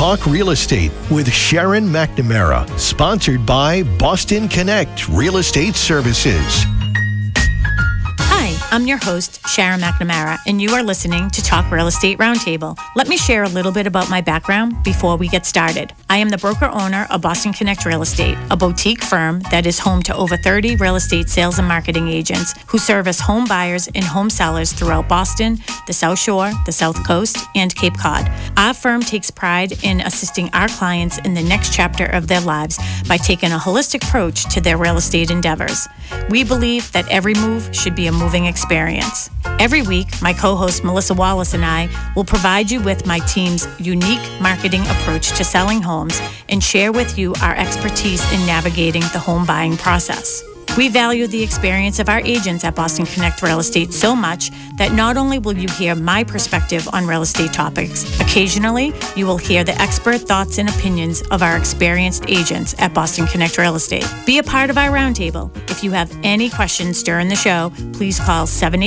Talk Real Estate with Sharon McNamara, sponsored by Boston Connect Real Estate Services. Hi, I'm your host, Sharon McNamara, and you are listening to Talk Real Estate Roundtable. Let me share a little bit about my background before we get started. I am the broker owner of Boston Connect Real Estate, a boutique firm that is home to over 30 real estate sales and marketing agents who service home buyers and home sellers throughout Boston, the South Shore, the South Coast, and Cape Cod. Our firm takes pride in assisting our clients in the next chapter of their lives by taking a holistic approach to their real estate endeavors. We believe that every move should be a moving experience. Every week, my co-host Melissa Wallace and I will provide you with my team's unique marketing approach to selling homes and share with you our expertise in navigating the home buying process. We value the experience of our agents at Boston Connect Real Estate so much that not only will you hear my perspective on real estate topics, occasionally you will hear the expert thoughts and opinions of our experienced agents at Boston Connect Real Estate. Be a part of our roundtable. If you have any questions during the show, please call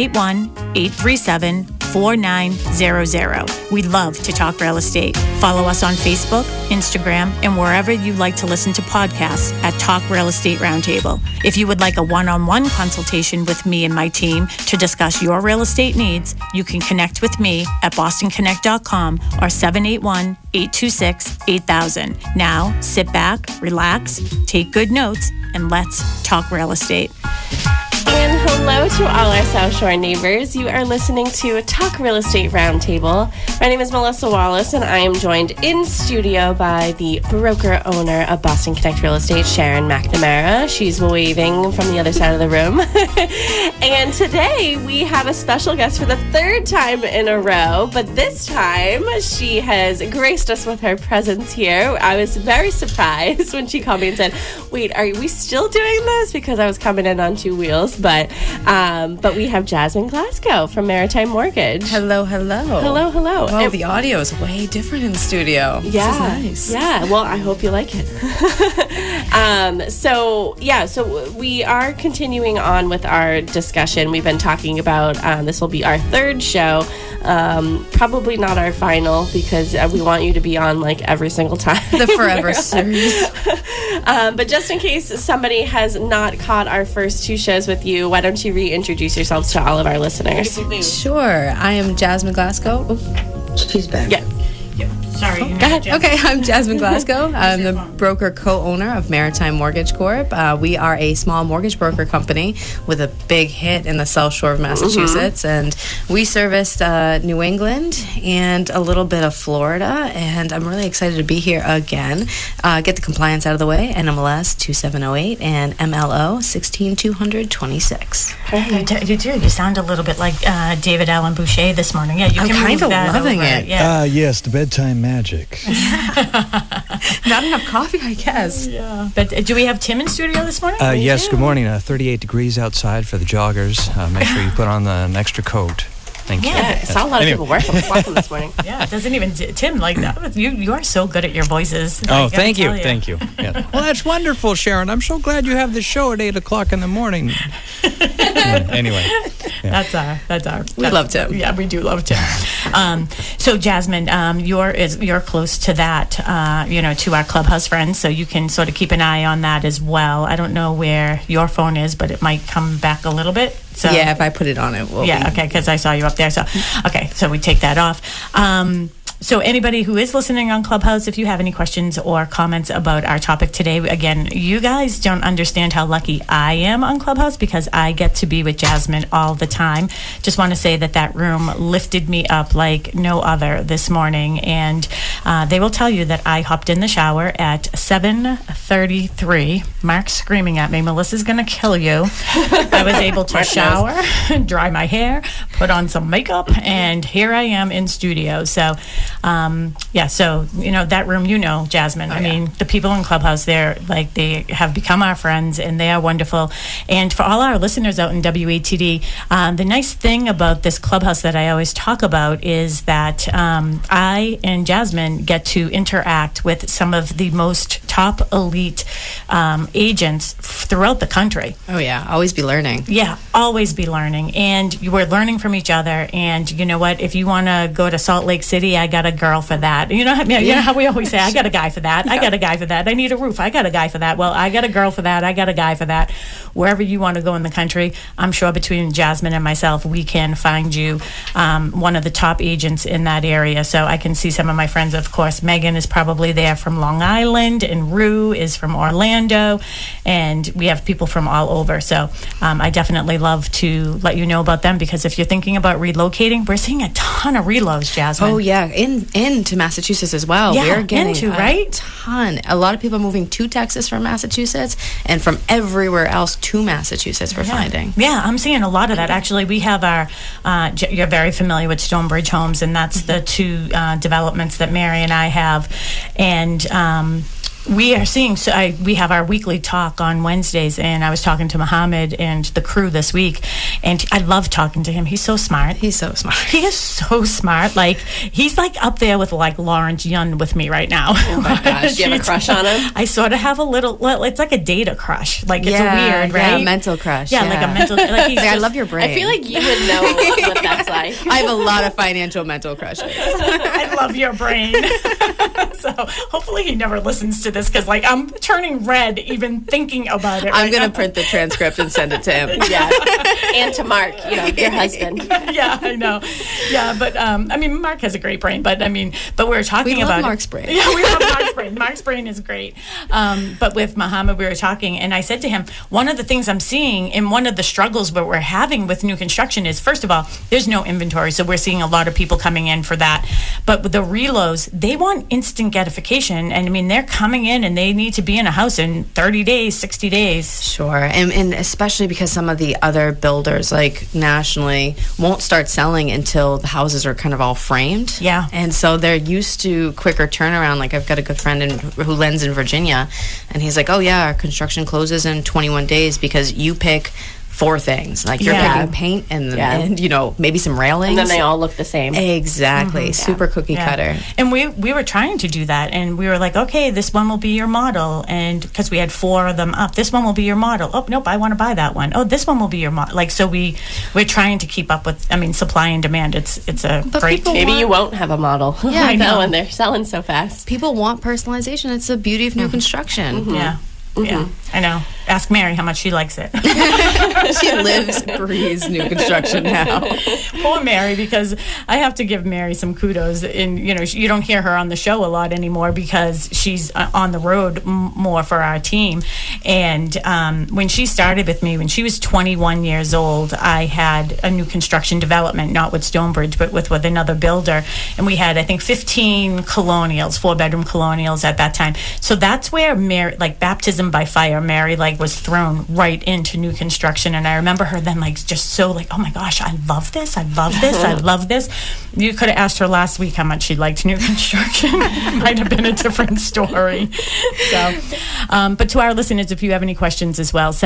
781-837-4900. We'd love to talk real estate. Follow us on Facebook, Instagram, and wherever you like to listen to podcasts at Talk Real Estate Roundtable. If you would like a one-on-one consultation with me and my team to discuss your real estate needs, you can connect with me at bostonconnect.com or 781-826-8000. Now, sit back, relax, take good notes, and let's talk real estate. And hello to all our South Shore neighbors. You are listening to Talk Real Estate Roundtable. My name is Melissa Wallace, and I am joined in studio by the broker owner of Boston Connect Real Estate, Sharon McNamara. She's waving from the other side of the room. And today we have a special guest for the third time in a row, but this time she has graced us with her presence here. I was very surprised when she called me and said, "Wait, are we still doing this?" Because I was coming in on two wheels. But we have Jasmine Glasgow from Maritime Mortgage. Hello. Hello. Well, the audio is way different in studio. Yeah. This is nice. Yeah. Well, I hope you like it. So we are continuing on with our discussion. We've been talking about, this will be our third show. Probably not our final because we want you to be on like every single time. The forever series. But just in case somebody has not caught our first two shows with you, why don't you reintroduce yourselves to all of our listeners? Sure. I am Jasmine Glasgow. Oh, She's back. Yeah. Sorry. Go ahead. okay, I'm Jasmine Glasgow. I'm the broker co-owner of Maritime Mortgage Corp. We are a small mortgage broker company with a big hit in the South Shore of Massachusetts, and we serviced New England and a little bit of Florida, and I'm really excited to be here again. Get the compliance out of the way, NMLS 2708 and MLO 16226. You do. You sound a little bit like David Allen Boucher this morning. Yeah, I'm kind of loving it. Yeah. Yes, the bedtime magic. Not enough coffee, I guess. Yeah. But do we have Tim in studio this morning? Yes, good morning. 38 degrees outside for the joggers. Make sure you put on an extra coat. Thank you. Yeah, I saw a lot of people walking this morning. Yeah, it doesn't even Tim like that. You are so good at your voices. Oh, thank you. Thank you. Yeah. Well, that's wonderful, Sharon. I'm so glad you have the show at 8 o'clock in the morning. Anyway. Yeah. That's our. We love Tim. Yeah, we do love Tim. So Jasmine, you're close to that, to our Clubhouse friends, so you can sort of keep an eye on that as well. I don't know where your phone is, but it might come back a little bit. So yeah, if I put it on, it will. Yeah, okay, because I saw you up there. So okay, so we take that off. So anybody who is listening on Clubhouse, if you have any questions or comments about our topic today, again, you guys don't understand how lucky I am on Clubhouse because I get to be with Jasmine all the time. Just want to say that room lifted me up like no other this morning. And they will tell you that I hopped in the shower at 7:33. Mark's screaming at me, "Melissa's going to kill you." I was able to shower, dry my hair, put on some makeup, and here I am in studio. So so that room, Jasmine. I mean, the people in Clubhouse there, like, they have become our friends and they are wonderful. And for all our listeners out in WATD, the nice thing about this Clubhouse that I always talk about is that I and Jasmine get to interact with some of the most top elite agents throughout the country. Oh, yeah. Always be learning. Yeah, always be learning. And we're learning from each other. And you know what? If you want to go to Salt Lake City, I got a girl for that. You know how we always say, I got a guy for that. I got a guy for that. I need a roof. I got a guy for that. Well, I got a girl for that. I got a guy for that. Wherever you want to go in the country, I'm sure between Jasmine and myself, we can find you one of the top agents in that area. So I can see some of my friends, of course. Megan is probably there from Long Island, and Rue is from Orlando, and we have people from all over. So I definitely love to let you know about them, because if you're thinking about relocating, we're seeing a ton of reloads, Jasmine. Oh, yeah. Into Massachusetts as well. Yeah, we're getting right? a ton. A lot of people moving to Texas from Massachusetts, and from everywhere else to Massachusetts we're finding. Yeah, I'm seeing a lot of that. Actually, we have our, you're very familiar with Stonebridge Homes, and that's the two developments that Mary and I have. And we are seeing, we have our weekly talk on Wednesdays, and I was talking to Muhammad and the crew this week, and I love talking to him. He's so smart. He's so smart. He is so smart. Like, he's like up there with like Lawrence Yun with me right now. Oh my gosh, do you have a crush on him? I sort of have a little, well, it's like a data crush. Like, it's a weird, right? Yeah, mental crush. Yeah, like a mental, like he's I love your brain. I feel like you would know what that's like. I have a lot of financial mental crushes. I love your brain. So hopefully he never listens to this, because like I'm turning red even thinking about it. I'm going to print the transcript and send it to him. Yeah. And to Mark, your husband. Yeah, I know. Yeah, but I mean, Mark has a great brain, but but we were talking about Mark's brain. Yeah, we love Mark's brain. Mark's brain is great. But with Muhammad, we were talking, and I said to him, one of the things I'm seeing, and one of the struggles that we're having with new construction is, first of all, there's no inventory, so we're seeing a lot of people coming in for that. But with the reloads, they want instant gratification, and I mean, they're coming in and they need to be in a house in 30 days, 60 days. Sure. And especially because some of the other builders, like nationally, won't start selling until the houses are kind of all framed. Yeah. And so they're used to quicker turnaround. Like, I've got a good friend who lends in Virginia, and he's like, oh, yeah, our construction closes in 21 days because you pick 4 things. Like, you're picking paint and maybe some railings. And then they all look the same. Exactly. Super cookie cutter. And we were trying to do that, and we were like, okay, this one will be your model, and because we had 4 of them up, this one will be your model. Oh, nope, I want to buy that one. Oh, this one will be your model. Like, so we're trying to keep up with, supply and demand. It's a great. Maybe you won't have a model. Yeah, I know. When they're selling so fast. People want personalization. It's the beauty of new construction. Mm-hmm. Yeah. Yeah, I know. Ask Mary how much she likes it. She lives, breathes new construction now. Poor Mary, because I have to give Mary some kudos. And, you don't hear her on the show a lot anymore because she's on the road more for our team. And when she started with me, when she was 21 years old, I had a new construction development, not with Stonebridge, but with another builder. And we had, I think, 15 colonials, 4-bedroom colonials at that time. So that's where Mary, like baptism by fire, Mary was thrown right into new construction. And I remember her then just so oh my gosh, I love this, I love this, I love this. You could have asked her last week how much she liked new construction. Might have been a different story. So but to our listeners, if you have any questions as well,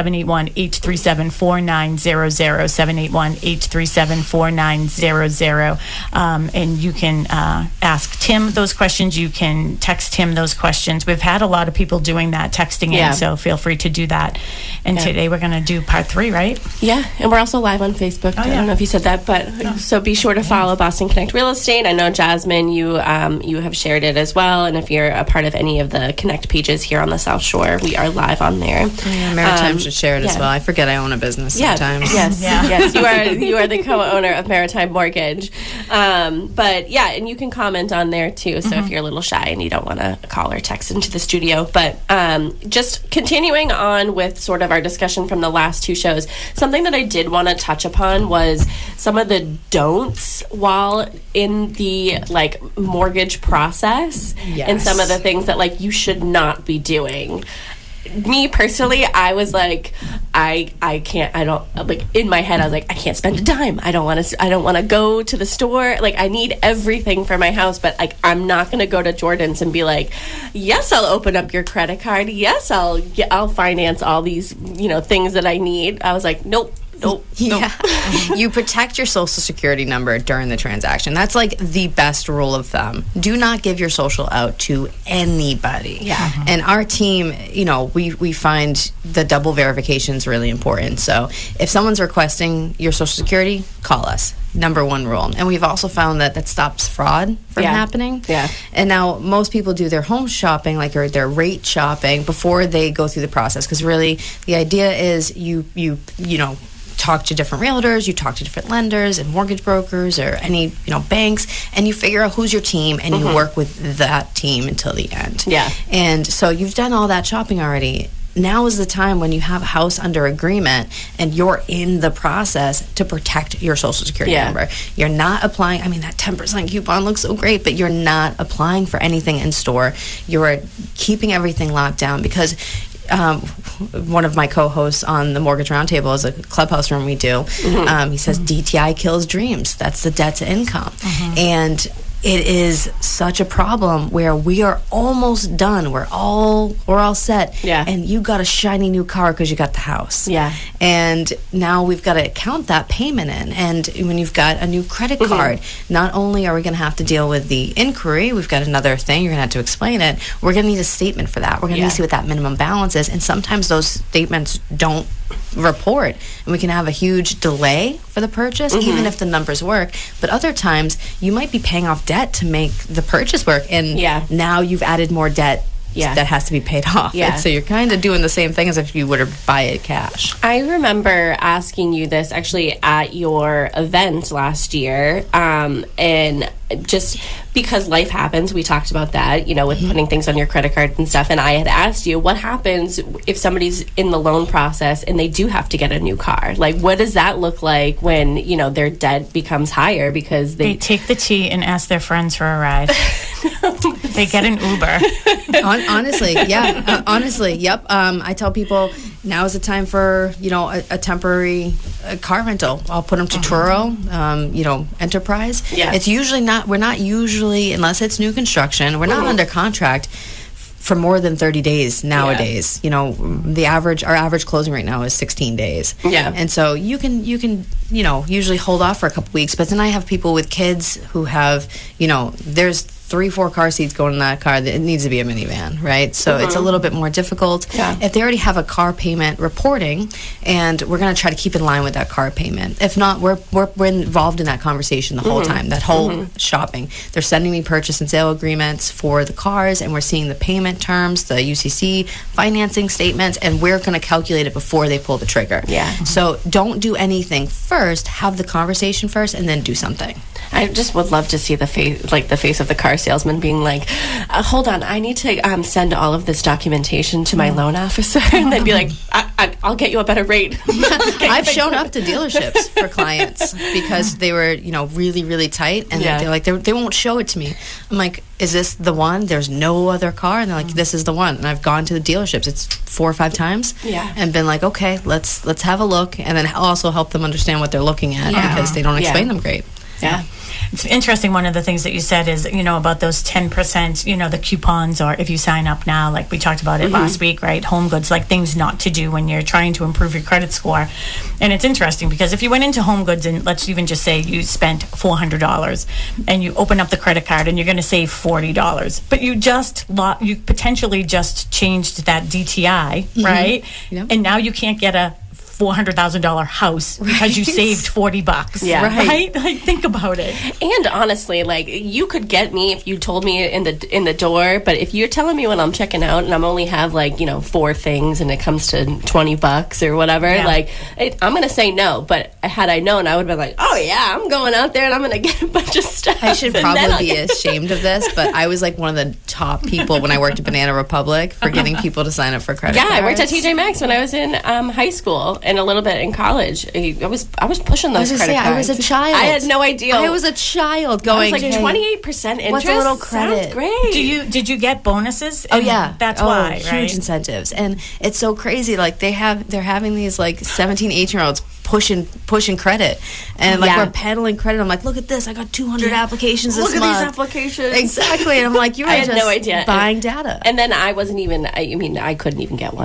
781-837-4900, 781-837-4900, and you can ask Tim those questions. You can text him those questions. We've had a lot of people doing that, texting in, so feel free to do that. And today we're going to do part 3, right? Yeah, and we're also live on Facebook. I don't know if you said that, but so be sure to follow Boston Connect Real Estate. I know, Jasmine, you have shared it as well, and if you're a part of any of the Connect pages here on the South Shore, we are live on there. Yeah, Maritime should share it as well. I forget I own a business sometimes. Yes, you are the co-owner of Maritime Mortgage. But yeah, and you can comment on there too, so if you're a little shy and you don't want to call or text into the studio. But just continuing on with sort of our discussion from the last 2 shows, something that I did want to touch upon was some of the don'ts while in the mortgage process, and some of the things that you should not be doing. Me personally, I was like, I don't in my head I was like, I can't spend a dime. I don't want to go to the store. I need everything for my house, but I'm not going to go to Jordan's and be like, yes, I'll open up your credit card. Yes, I'll finance all these things that I need. I was like, nope. Nope. Yeah. You protect your social security number during the transaction. That's like the best rule of thumb. Do not give your social out to anybody. Yeah. And our team, we find the double verification is really important. So if someone's requesting your social security, call us. Number one rule. And we've also found that stops fraud from happening. Yeah. And now most people do their home shopping, or their rate shopping, before they go through the process. Because really, the idea is you talk to different realtors, you talk to different lenders and mortgage brokers or any banks, and you figure out who's your team, and you work with that team until the end. Yeah. And so you've done all that shopping already. Now is the time when you have a house under agreement and you're in the process to protect your social security number. You're not applying, that 10% coupon looks so great, but you're not applying for anything in store. You're keeping everything locked down because one of my co-hosts on the Mortgage Roundtable is a clubhouse room we do. He says DTI kills dreams. That's the debt to income. And it is such a problem where we are almost done. We're all set. Yeah. And you got a shiny new car because you got the house. Yeah. And now we've got to count that payment in. And when you've got a new credit card, not only are we going to have to deal with the inquiry, we've got another thing, you're going to have to explain it. We're going to need a statement for that. We're going to need to see what that minimum balance is. And sometimes those statements don't report, and we can have a huge delay for the purchase, even if the numbers work. But other times you might be paying off debt to make the purchase work, and now you've added more debt that has to be paid off. And so you're kind of doing the same thing as if you were to buy it cash. I remember asking you this actually at your event last year, and just because life happens, we talked about that, with putting things on your credit card and stuff. And I had asked you, what happens if somebody's in the loan process and they do have to get a new car? Like, what does that look like when, their debt becomes higher because they take the tea and ask their friends for a ride? They get an Uber. Honestly, honestly, yep. I tell people now is the time for, a temporary car rental. I'll put them to Turo, Enterprise. Yeah. It's usually we're not usually, unless it's new construction, we're not under contract for more than 30 days nowadays. Our average closing right now is 16 days. Yeah. And so you can usually hold off for a couple weeks. But then I have people with kids who have, there's 3-4 car seats going in that car. It needs to be a minivan, right? So it's a little bit more difficult. Yeah. If they already have a car payment reporting, and we're going to try to keep in line with that car payment. If not, we're involved in that conversation the whole time, that whole shopping. They're sending me purchase and sale agreements for the cars, and we're seeing the payment terms, the UCC financing statements, and we're going to calculate it before they pull the trigger. Yeah. So don't do anything first. Have the conversation first, and then do something. I just would love to see the face of the car salesman being like, hold on, I need to send all of this documentation to my loan officer, and then be like, I'll get you a better rate. I've shown up to dealerships for clients because they were, really, really tight, and they're like, they won't show it to me. I'm like, is this the one? There's no other car, and they're like, this is the one. And I've gone to the dealerships, it's 4 or 5 times, and been like, okay, let's have a look, and then also help them understand what they're looking at because they don't explain them great. Yeah. It's interesting. One of the things that you said is, about those 10%, the coupons, or if you sign up now, like we talked about it last week, right? Home Goods, like things not to do when you're trying to improve your credit score. And it's interesting because if you went into Home Goods and let's even just say you spent $400 and you open up the credit card and you're going to save $40, but you potentially just changed that DTI, right? Yep. And now you can't get a $400,000 house because you saved $40. Yeah. Right? Like, think about it. And honestly, like, you could get me if you told me in the door, but if you're telling me when I'm checking out and I'm only have 4 things and it comes to $20 or whatever, I'm gonna say no. But had I known, I would have been like, oh yeah, I'm going out there and I'm gonna get a bunch of stuff. I should probably be ashamed of this, but I was one of the top people when I worked at Banana Republic for getting people to sign up for credit cards. I worked at TJ Maxx when I was in high school and a little bit in college. I was pushing those credit cards. I was a child. I had no idea. I was a child going. I was 28% interest. What's a little credit? Sounds great. Did you get bonuses? Oh yeah, that's why. Huge right? incentives, and it's so crazy. They're having these 17, 18-year-olds pushing credit, and we're peddling credit. I'm like, look at this, I got 200 applications this month. Look at these applications. Exactly, and I'm like, I had no idea. Buying data. And then I wasn't even. I couldn't even get one.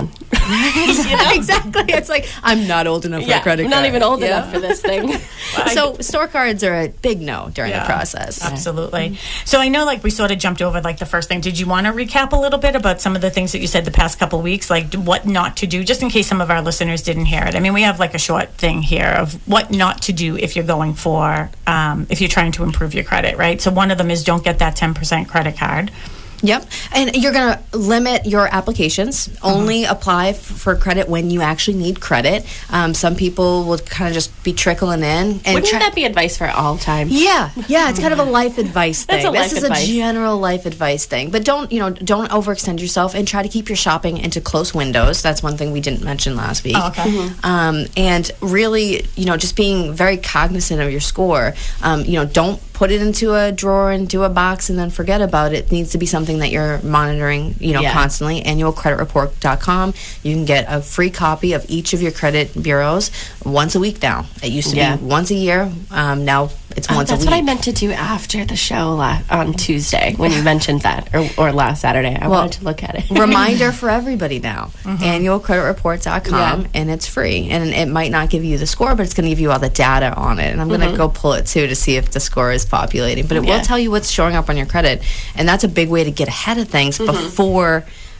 Exactly. It's like, I'm not old enough for a credit I'm card. not even old enough for this thing. So store cards are a big no during the process. Absolutely. So I know, like, we sort of jumped over, like, the first thing. Did you want to recap a little bit about some of the things that you said the past couple weeks, like what not to do, just in case some of our listeners didn't hear it? I mean, we have, like, a short thing here of what not to do if you're going for, if you're trying to improve your credit, right? So one of them is don't get that 10% credit card. Yep. And you're going to limit your applications. Only apply for credit when you actually need credit. Some people will kind of just be trickling in. And Wouldn't that be advice for all time? Yeah. It's kind of a life advice thing. That's This is a general life advice thing. But don't overextend yourself, and try to keep your shopping into close windows. That's one thing we didn't mention last week. Oh, okay. And really, just being very cognizant of your score. Don't put it into a drawer, into a box, and then forget about it. It needs to be something that you're monitoring, constantly. Annualcreditreport.com. You can get a free copy of each of your credit bureaus once a week now. It used to be once a year. Now it's once a week. That's what I meant to do after the show on Tuesday when you mentioned that, or last Saturday. I wanted to look at it. Reminder for everybody now. Annualcreditreport.com, and it's free. And it might not give you the score, but it's going to give you all the data on it. And I'm going to go pull it too to see if the score is populating. But it will tell you what's showing up on your credit. And that's a big way to get ahead of things before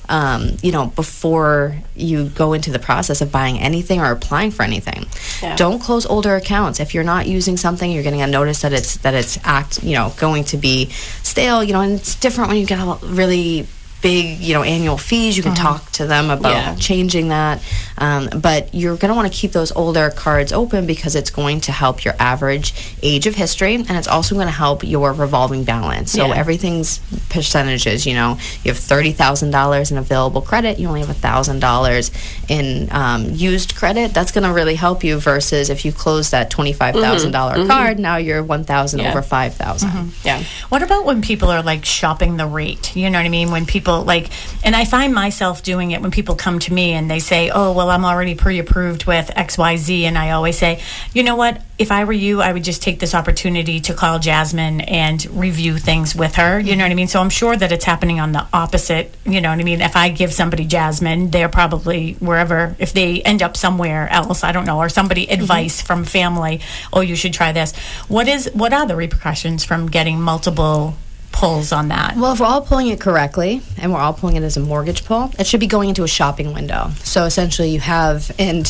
you go into the process of buying anything or applying for anything. Don't close older accounts. If you're not using something, you're getting a notice that it's going to be stale, and it's different when you get a really big, annual fees. You can talk to them about changing that. But you're going to want to keep those older cards open because it's going to help your average age of history, and it's also going to help your revolving balance. So everything's percentages. You have $30,000 in available credit. You only have $1,000 in used credit. That's going to really help you versus if you close that $25,000 card, now you're $1,000 over $5,000. Yeah. What about when people are, like, shopping the rate? You know what I mean? When people, like, and I find myself doing it when people come to me and they say, oh, well, I'm already pre-approved with XYZ. And I always say, you know what? If I were you, I would just take this opportunity to call Jasmine and review things with her. You know what I mean? So I'm sure that it's happening on the opposite. You know what I mean? If I give somebody Jasmine, they're probably wherever, if they end up somewhere else, I don't know, or somebody advice from family, oh, you should try this. What are the repercussions from getting multiple pulls on that? Well, if we're all pulling it correctly and we're all pulling it as a mortgage pull, it should be going into a shopping window. So essentially you have, and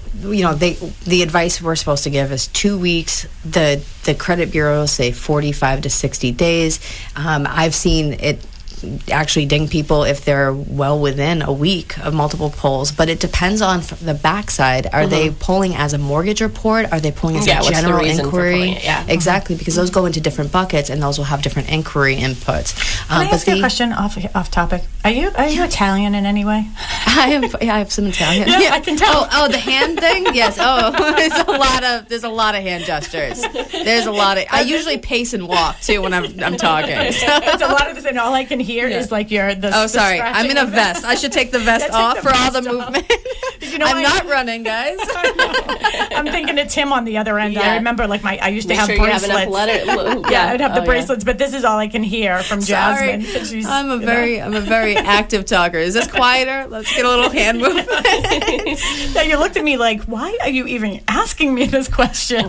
the advice we're supposed to give is 2 weeks. The credit bureaus say 45 to 60 days. I've seen it actually ding people if they're well within a week of multiple pulls, but it depends on the backside. Are they pulling as a mortgage report? Are they pulling as a general inquiry? Exactly, because those go into different buckets and those will have different inquiry inputs. Can I ask you a question off topic? Are you Italian in any way? I have some Italian. Yeah, I can tell. Oh, the hand thing? Yes. Oh, there's a lot of hand gestures. There's a lot of. I usually pace and walk too when I'm talking. It's a lot of this, and all I can hear is like Oh, sorry. I'm in a vest. I should take the vest off for all the movement. I'm not running, guys. I'm thinking of Tim on the other end. I remember, like, I used to have bracelets. I'd have the bracelets, but this is all I can hear from Jasmine. I'm a very active talker. Is this quieter? Let's get a little hand movement. Yeah, you looked at me like, why are you even asking me this question?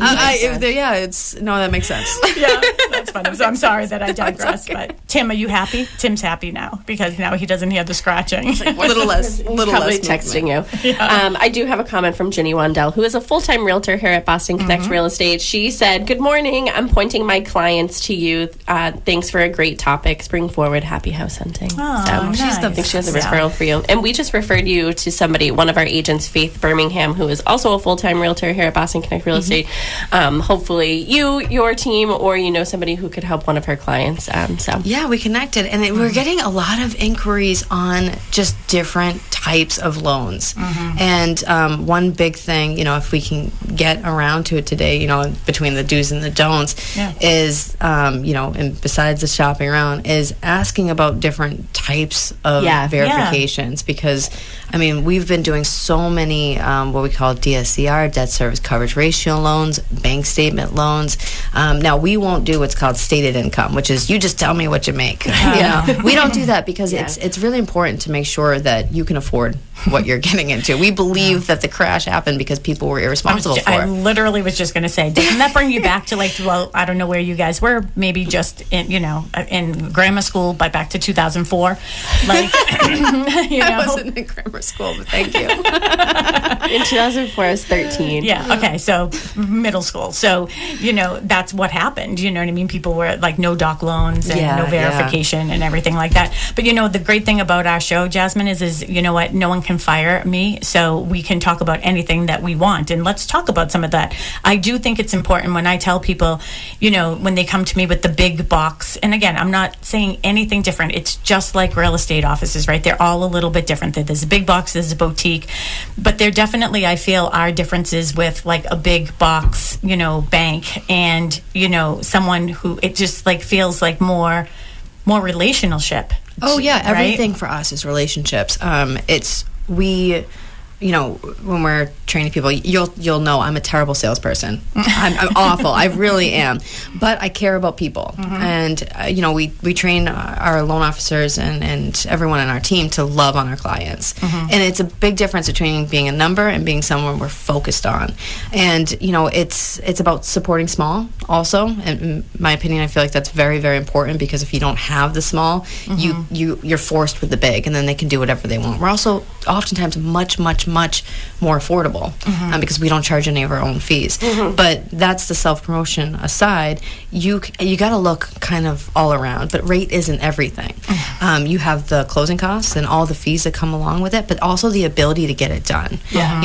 That makes sense. Yeah, that's funny. So I'm sorry that I digress. Okay. But Tim, are you happy? Tim's happy now because now he doesn't hear the scratching. A little less. Probably texting you. Yeah. I do have a comment from Ginny Wandell, who is a full-time realtor here at Boston Connect Real Estate. She said, "Good morning. I'm pointing my clients to you. Thanks for a great topic. Spring forward. Happy house hunting." Oh, so nice. I think she has a referral for you. And we just referred you to somebody, one of our agents, Faith Birmingham, who is also a full-time realtor here at Boston Connect Real Estate. Hopefully your team, or somebody who could help one of her clients. Yeah, we connected, and we're getting a lot of inquiries on just different types of loans. And one big thing, if we can get around to it today, between the do's and the don'ts, is, and besides the shopping around, is asking about different types of verifications. Because, we've been doing so many what we call DSCR, debt service coverage ratio loans, bank statement loans. Now, we won't do what's called stated income, which is you just tell me what you make. We don't do that because it's really important to make sure that you can afford afford what you're getting into. We believe that the crash happened because people were irresponsible for I it. literally was just going to say, doesn't that bring you back to like, well, I don't know where you guys were, maybe just in, in grammar school, but back to 2004. Like, I wasn't in grammar school, but thank you. In 2004, I was 13. Yeah. Okay. So middle school. So, that's what happened. You know what I mean? People were like no doc loans and no verification and everything like that. But, the great thing about our show, Jasmine, is you know what? No one can fire me. So we can talk about anything that we want. And let's talk about some of that. I do think it's important when I tell people, when they come to me with the big box. And again, I'm not saying anything different. It's just like real estate offices, right? They're all a little bit different. There's a big box, there's a boutique. But there definitely, I feel, are differences with like a big box, bank and, someone who it just like feels like more relationship. Oh yeah, right? everything for us is relationships. When we're training people, you'll know I'm a terrible salesperson. I'm awful. I really am. But I care about people. And, we train our loan officers and everyone on our team to love on our clients. And it's a big difference between being a number and being someone we're focused on. And, it's about supporting small also. And in my opinion, I feel like that's very, very important because if you don't have the small, you're forced with the big and then they can do whatever they want. We're also oftentimes much more affordable because we don't charge any of our own fees. But that's the self-promotion aside. You got to look kind of all around, but rate isn't everything. You have the closing costs and all the fees that come along with it, but also the ability to get it done.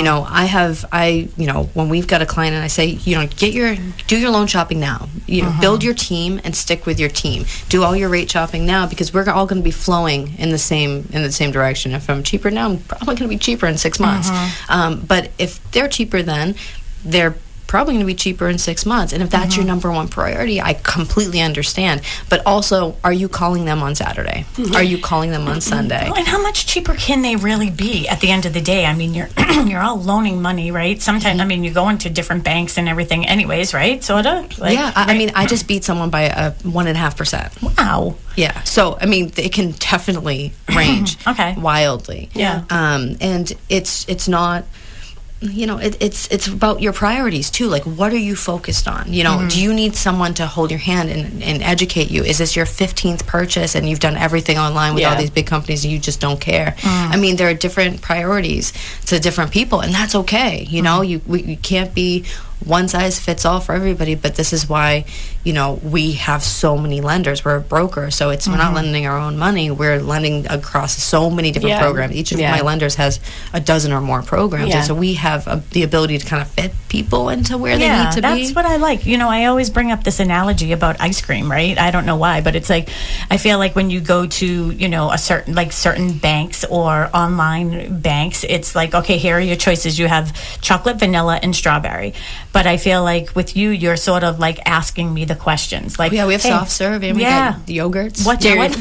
When we've got a client and I say, do your loan shopping now. Build your team and stick with your team. Do all your rate shopping now because we're all going to be flowing in the same direction. If I'm cheaper now, I'm probably going to be cheaper in 6 months. But if they're cheaper then, they're probably going to be cheaper in 6 months. And if that's your number one priority, I completely understand. But also, are you calling them on Saturday? Are you calling them on Sunday? And how much cheaper can they really be at the end of the day? I mean, you're all loaning money, right? Sometimes, you go into different banks and everything anyways, right? Sort of? I just beat someone by 1.5%. Wow. Yeah. So, it can definitely range wildly. Yeah. And it's not... it's about your priorities too. Like, what are you focused on? Do you need someone to hold your hand and educate you? Is this your 15th purchase and you've done everything online with all these big companies and you just don't care? There are different priorities to different people, and that's okay. We can't be one size fits all for everybody, but this is why we have so many lenders. We're a broker, so we're not lending our own money, we're lending across so many different programs. Each of my lenders has a dozen or more programs, and so we have the ability to kind of fit people into where they need to be. That's what I like. I always bring up this analogy about ice cream, right? I don't know why, but it's like I feel like when you go to a certain banks or online banks, it's like, okay, here are your choices. You have chocolate, vanilla, and strawberry. But I feel like with you, you're sort of like asking me the questions. Like, we have soft serve and we got yogurts. What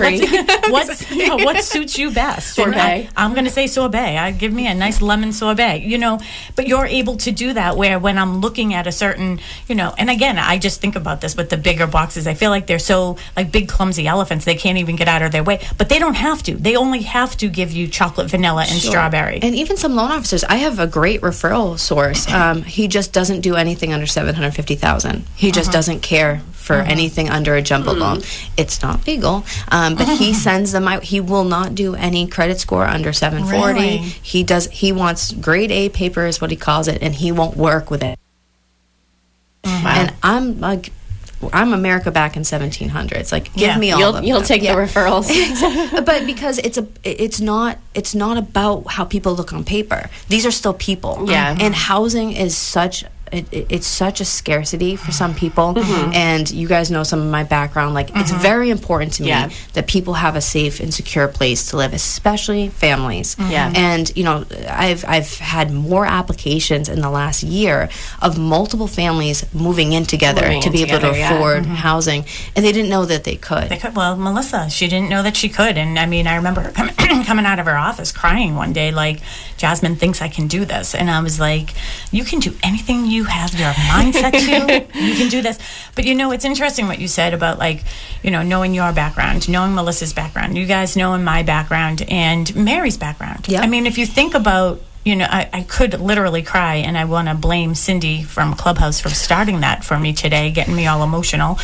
suits you best? Sorbet. I'm going to say sorbet. Give me a nice lemon sorbet. But you're able to do that where when I'm looking at a certain, and again, I just think about this with the bigger boxes. I feel like they're so like big clumsy elephants. They can't even get out of their way. But they don't have to. They only have to give you chocolate, vanilla, and strawberry. And even some loan officers, I have a great referral source. He just doesn't do anything under $750,000. He just doesn't care for anything under a jumbo loan. It's not legal, but he sends them out. He will not do any credit score under 740. Really? He wants grade A paper is what he calls it, and he won't work with it. And I'm like, I'm America back in 1700s. Like, give me all of them. You'll take the referrals. But because it's not about how people look on paper. These are still people. Yeah. And housing is it's such a scarcity for some people, and you guys know some of my background. Like, it's very important to me that people have a safe and secure place to live, especially families. And I've had more applications in the last year of multiple families moving in together to be able to afford housing, and they didn't know that they could. Well, Melissa, she didn't know that she could, and I remember her coming out of her office crying one day, like, Jasmine thinks I can do this, and I was like, you can do anything you you have your mindset to, you can do this. But it's interesting what you said about, like, knowing your background, knowing Melissa's background, you guys knowing my background and Mary's background. Yep. I mean, if you think about, I could literally cry, and I want to blame Cindy from Clubhouse for starting that for me today, getting me all emotional.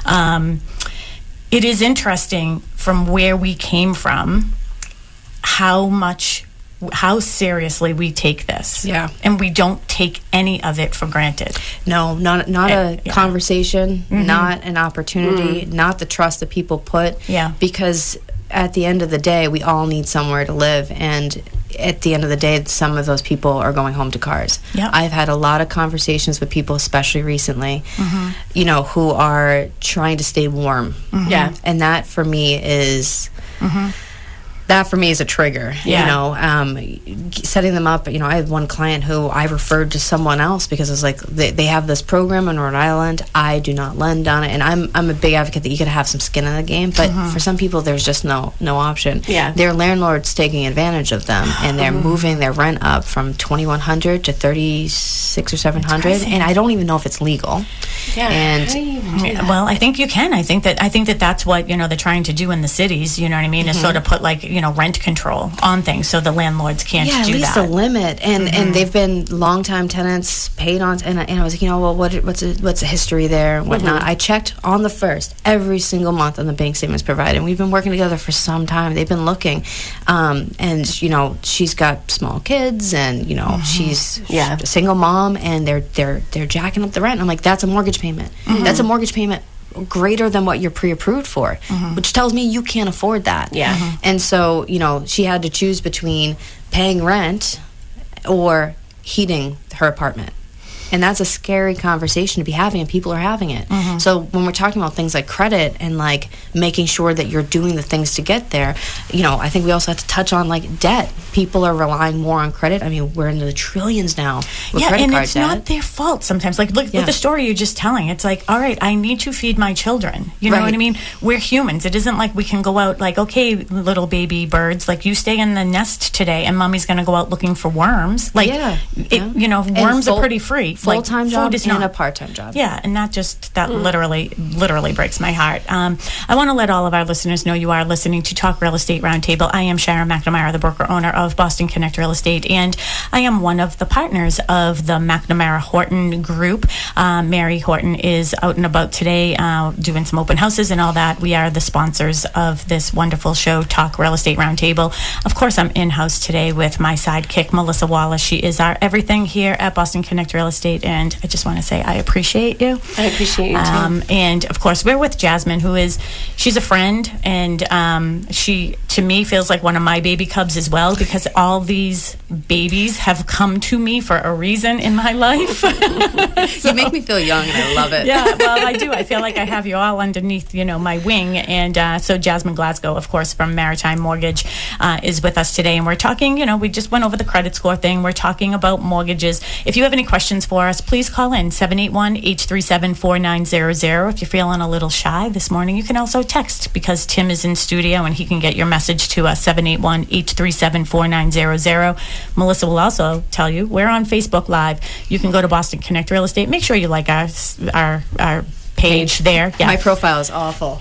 It is interesting from where we came from, how seriously we take this. Yeah. And we don't take any of it for granted. No, not a conversation, not an opportunity, not the trust that people put. Yeah. Because at the end of the day, we all need somewhere to live, and at the end of the day, some of those people are going home to cars. Yep. I've had a lot of conversations with people, especially recently, who are trying to stay warm. Yeah. And that for me is... That for me is a trigger, setting them up. I had one client who I referred to someone else because it's like they have this program in Rhode Island. I do not lend on it, and I'm a big advocate that you got to have some skin in the game. But for some people, there's just no option. Yeah. Their landlord's taking advantage of them, and they're moving their rent up from $2,100 to $3,600 or $700, and I don't even know if it's legal. Yeah. And well, I think you can. I think that that's what they're trying to do in the cities. You know what I mean? Is sort of put rent control on things so the landlords can't do that. Yeah, at least a limit. And they've been longtime tenants, paid on, and I was like, what's the history there and whatnot. I checked on the first every single month on the bank statements provided. And we've been working together for some time. They've been looking, and she's got small kids, and she's a single mom, and they're jacking up the rent. I'm like, that's a mortgage payment. That's a mortgage payment greater than what you're pre-approved for, which tells me you can't afford that. Yeah. And so, she had to choose between paying rent or heating her apartment. And that's a scary conversation to be having, and people are having it. So when we're talking about things like credit and like making sure that you're doing the things to get there, I think we also have to touch on like debt. People are relying more on credit. I mean, we're into the trillions now with credit and card it's debt. not their fault sometimes. Like, look with the story you're just telling. It's like, all right, I need to feed my children. You know what I mean? We're humans. It isn't like we can go out like, okay, little baby birds, like you stay in the nest today, and mommy's going to go out looking for worms. Like, worms are pretty free. Full-time job is and not a part-time job. Yeah, and that literally breaks my heart. I want to let all of our listeners know you are listening to Talk Real Estate Roundtable. I am Sharon McNamara, the broker owner of Boston Connect Real Estate, and I am one of the partners of the McNamara Horton Group. Mary Horton is out and about today doing some open houses and all that. We are the sponsors of this wonderful show, Talk Real Estate Roundtable. Of course, I'm in-house today with my sidekick, Melissa Wallace. She is our everything here at Boston Connect Real Estate, and I just want to say I appreciate you. I appreciate you too. And of course, we're with Jasmine, she's a friend, and she, to me, feels like one of my baby cubs as well, because all these babies have come to me for a reason in my life. You make me feel young, and I love it. Yeah, well, I do. I feel like I have you all underneath, my wing. And so Jasmine Glasgow, of course, from Maritime Mortgage, is with us today. And we're talking, we just went over the credit score thing. We're talking about mortgages. If you have any questions for us, please call in 781-837-4900. If you're feeling a little shy this morning, you can also text, because Tim is in studio and he can get your message to us, 781-837-4900. Melissa will also tell you we're on Facebook Live. You can go to Boston Connect Real Estate. Make sure you like our page there. Yeah. My profile is awful.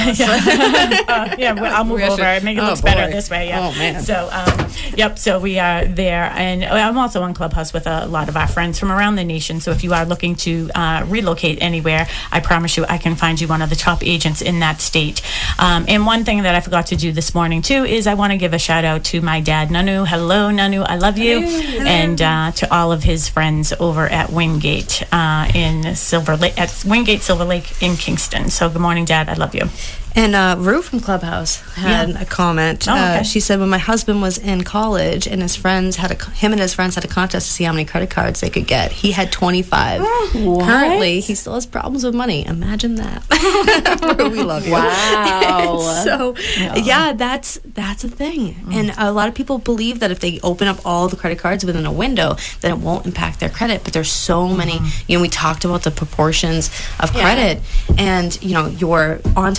I'll move over and make it look better this way. Yeah. Oh, man. So, so we are there. And I'm also on Clubhouse with a lot of our friends from around the nation. So if you are looking to relocate anywhere, I promise you I can find you one of the top agents in that state. And one thing that I forgot to do this morning, too, is I want to give a shout out to my dad, Nanu. Hello, Nanu. I love you. Hello. And to all of his friends over at Wingate in Silver Lake, at Wingate Silver Lake in Kingston. So good morning, Dad. I love you. And Rue from Clubhouse had a comment. Okay. She said when my husband was in college and his friends had him and his friends had a contest to see how many credit cards they could get. He had 25. What? Currently, he still has problems with money. Imagine that. Rue, we love you. Wow. So, that's a thing. And a lot of people believe that if they open up all the credit cards within a window, then it won't impact their credit. But there's so many, we talked about the proportions of credit, and, your on-time payment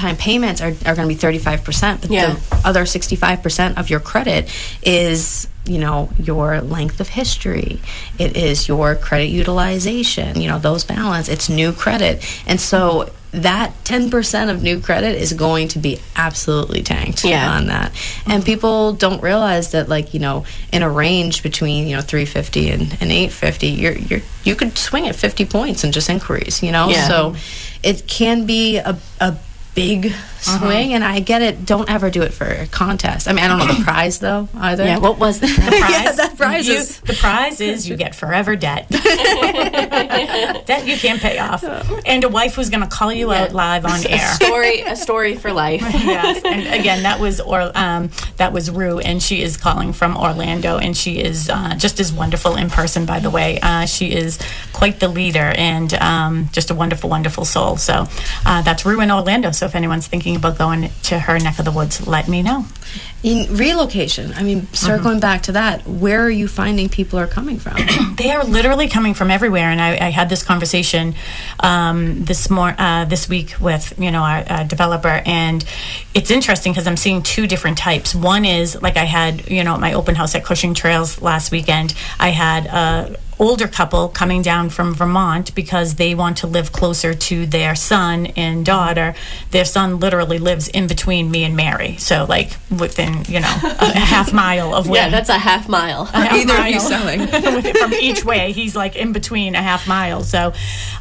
payments are going to be 35%, but the other 65% of your credit is, you know, your length of history. It is your credit utilization, you know, those balance. It's new credit. And so that 10% of new credit is going to be absolutely tanked on that. And people don't realize that, like, you know, in a range between, you know, 350 and 850, you could swing at 50 points and just inquiries, you know? So it can be a big swing, and I get it. Don't ever do it for a contest. I mean, I don't know the prize though either. Yeah, what was the prize? The prize is you get forever debt. Debt you can't pay off, and a wife who's going to call you out live on air. A story for life. Yes, and again, that was Rue, and she is calling from Orlando, and she is just as wonderful in person. By the way, she is quite the leader and just a wonderful, wonderful soul. So that's Rue in Orlando. So if anyone's thinking about going to her neck of the woods, let me know. In relocation, I mean, circling back to that, where are you finding people are coming from? They are literally coming from everywhere, and I had this conversation this week with, you know, our developer, and it's interesting because I'm seeing two different types. One is, like, I had, you know, at my open house at Cushing Trails last weekend, I had a older couple coming down from Vermont because they want to live closer to their son and daughter. Their son literally lives in between me and Mary, so like within, you know, a half mile of where. Yeah, that's a half mile. Either of you selling. From each way, he's like in between a half mile. So,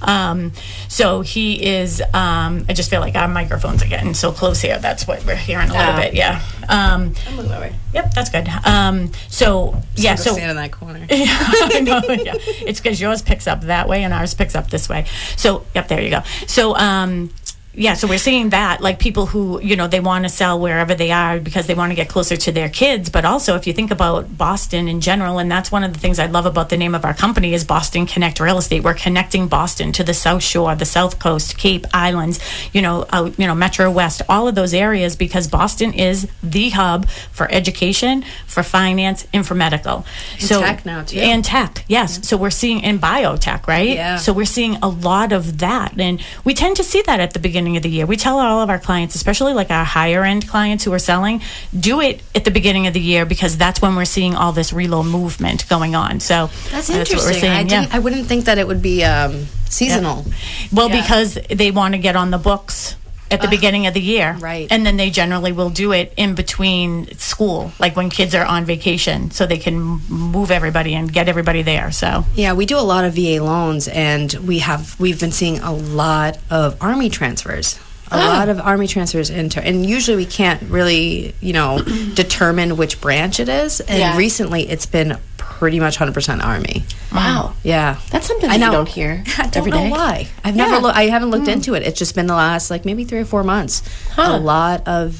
so he is. I just feel like our microphones are getting so close here. That's what we're hearing a little bit. Yeah. I'm looking that way. Yep, that's good. So yeah, so stand in that corner. I know, yeah. It's because yours picks up that way and ours picks up this way. So, yep, there you go. So, yeah, so we're seeing that, like people who, you know, they want to sell wherever they are because they want to get closer to their kids. But also, if you think about Boston in general, and that's one of the things I love about the name of our company is Boston Connect Real Estate. We're connecting Boston to the South Shore, the South Coast, Cape Islands, Metro West, all of those areas, because Boston is the hub for education, for finance, and for medical. And tech now, too. And tech, yes. Yeah. So we're seeing in biotech, right? Yeah. So we're seeing a lot of that. And we tend to see that at the beginning of the year. We tell all of our clients, especially like our higher end clients who are selling, do it at the beginning of the year because that's when we're seeing all this reload movement going on. So that's interesting. What we're seeing. I wouldn't think that it would be seasonal. Yeah. Well, because they want to get on the books at the beginning of the year. Right. And then they generally will do it in between school, like when kids are on vacation, so they can move everybody and get everybody there. So yeah, we do a lot of VA loans, and we've been seeing a lot of Army transfers. A lot of Army transfers and usually we can't really, you know, determine which branch it is. And recently it's been pretty much 100% Army. Wow. Yeah. That's something that you don't hear every day. I don't know why. I haven't looked into it. It's just been the last like maybe 3 or 4 months. A lot of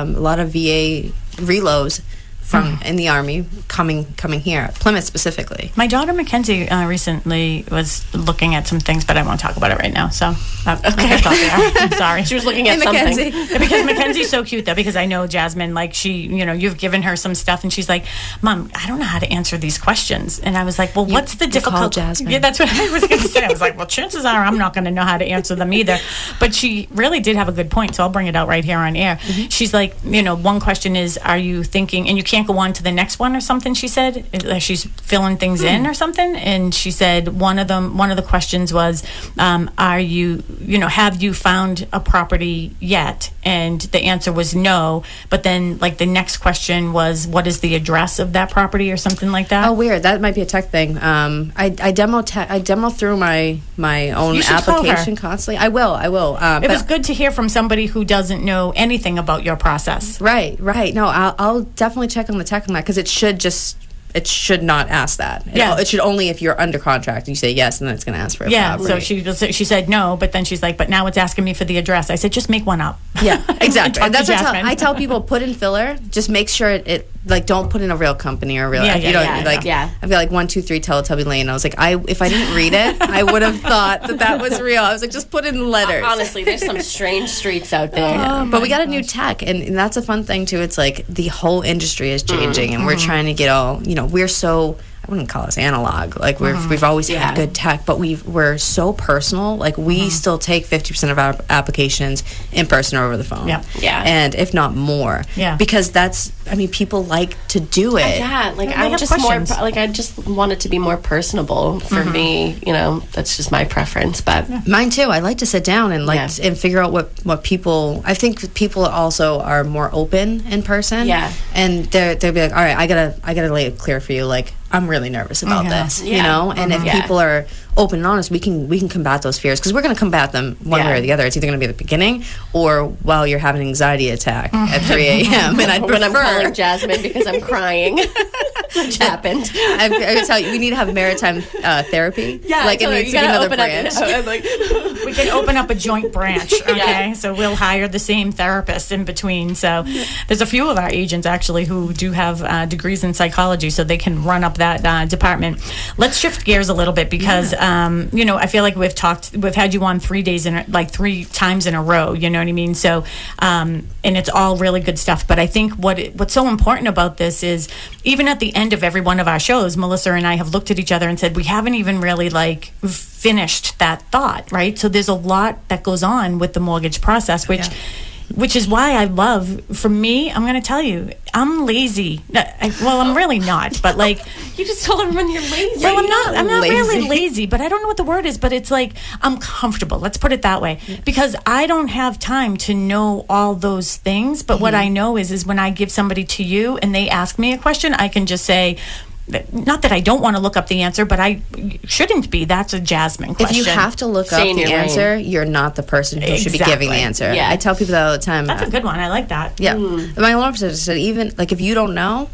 VA reloads from in the Army coming here, Plymouth specifically. My daughter Mackenzie recently was looking at some things, but I won't talk about it right now. So okay, I'm sorry. She was looking at something because Mackenzie's so cute though. Because I know Jasmine, like she, you know, you've given her some stuff, and she's like, "Mom, I don't know how to answer these questions." And I was like, "Well, what's the difficult?" Jasmine. Yeah, that's what I was going to say. I was like, "Well, chances are I'm not going to know how to answer them either." But she really did have a good point, so I'll bring it out right here on air. Mm-hmm. She's like, you know, one question is, "Are you thinking?" And you can't go on to the next one or something. She said she's filling things in or something, and she said one of the questions was, "Are you, you know, have you found a property yet?" And the answer was no. But then, like the next question was, "What is the address of that property?" or something like that. Oh, weird. That might be a tech thing. I demo through my own application constantly. I will. It was good to hear from somebody who doesn't know anything about your process. Right. No, I'll definitely check on the tech on that because it should not ask that. It should only if you're under contract. You say yes, and then it's going to ask for a property. So she said no, but then she's like, but now it's asking me for the address. I said, just make one up. Yeah, exactly. And that's what I tell people, put in filler. Just make sure it like, don't put in a real company or a real. I feel like 123 Teletubby Lane. I was like, if I didn't read it, I would have thought that was real. I was like, just put in letters. Honestly, there's some strange streets out there. But we got a new tech, and that's a fun thing too. It's like the whole industry is changing, and we're trying to get all, you know, we're so I wouldn't call us analog. Like we've always had good tech, but we're so personal. Like we still take 50% of our applications in person or over the phone. Yeah. And if not more. Yeah. Because people like to do it. Yeah, like They I'm have just questions. more like I just want it to be more personable for me. You know, that's just my preference. But Mine too. I like to sit down and and figure out what people. I think people also are more open in person. Yeah. And they'll be like, all right, I gotta lay it clear for you. Like I'm really nervous about this, you know. And if people are open and honest, we can combat those fears because we're going to combat them one way or the other. It's either going to be at the beginning or while you're having an anxiety attack at 3 a.m. And when I'm calling Jasmine because I'm crying, which happened. I'm going to tell you, we need to have maritime therapy. Yeah, like it needs to be another branch. We can open up a joint branch, okay? So we'll hire the same therapist in between. So there's a few of our agents actually who do have degrees in psychology, so they can run up that department. Let's shift gears a little bit because I feel like we've had you on 3 times in a row. You know what I mean? So and it's all really good stuff. But I think what's so important about this is even at the end of every one of our shows, Melissa and I have looked at each other and said we haven't even really finished that thought, right? So there's a lot that goes on with the mortgage process, which is why I love, for me, I'm going to tell you, I'm lazy. I'm really not, but you just told everyone you're lazy. Well, I'm not really lazy, but I don't know what the word is, but it's I'm comfortable. Let's put it that way. Because I don't have time to know all those things, but what I know is when I give somebody to you and they ask me a question, I can just say, not that I don't want to look up the answer, but I shouldn't be. That's a Jasmine question. If you have to look up the answer, you're not the person who should be giving the answer. Yeah. I tell people that all the time. That's a good one. I like that. Yeah. My loan officer said even if you don't know,